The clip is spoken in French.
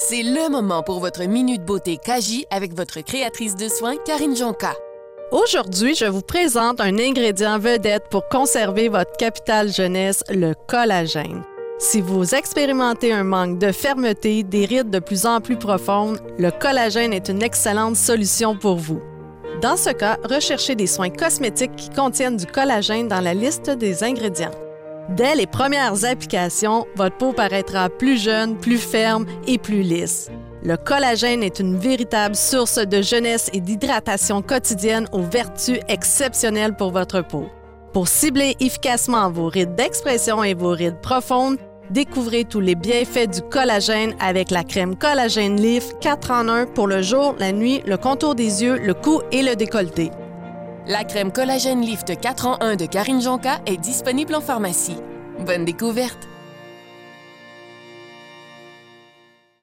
C'est le moment pour votre minute beauté Kaji avec votre créatrice de soins, Karine Jonca. Aujourd'hui, je vous présente un ingrédient vedette pour conserver votre capital jeunesse, le collagène. Si vous expérimentez un manque de fermeté, des rides de plus en plus profondes, le collagène est une excellente solution pour vous. Dans ce cas, recherchez des soins cosmétiques qui contiennent du collagène dans la liste des ingrédients. Dès les premières applications, votre peau paraîtra plus jeune, plus ferme et plus lisse. Le collagène est une véritable source de jeunesse et d'hydratation quotidienne aux vertus exceptionnelles pour votre peau. Pour cibler efficacement vos rides d'expression et vos rides profondes, découvrez tous les bienfaits du collagène avec la crème Collagène Lift 4 en 1 pour le jour, la nuit, le contour des yeux, le cou et le décolleté. La crème Collagène Lift 4 en 1 de Karine Jonca est disponible en pharmacie. Bonne découverte!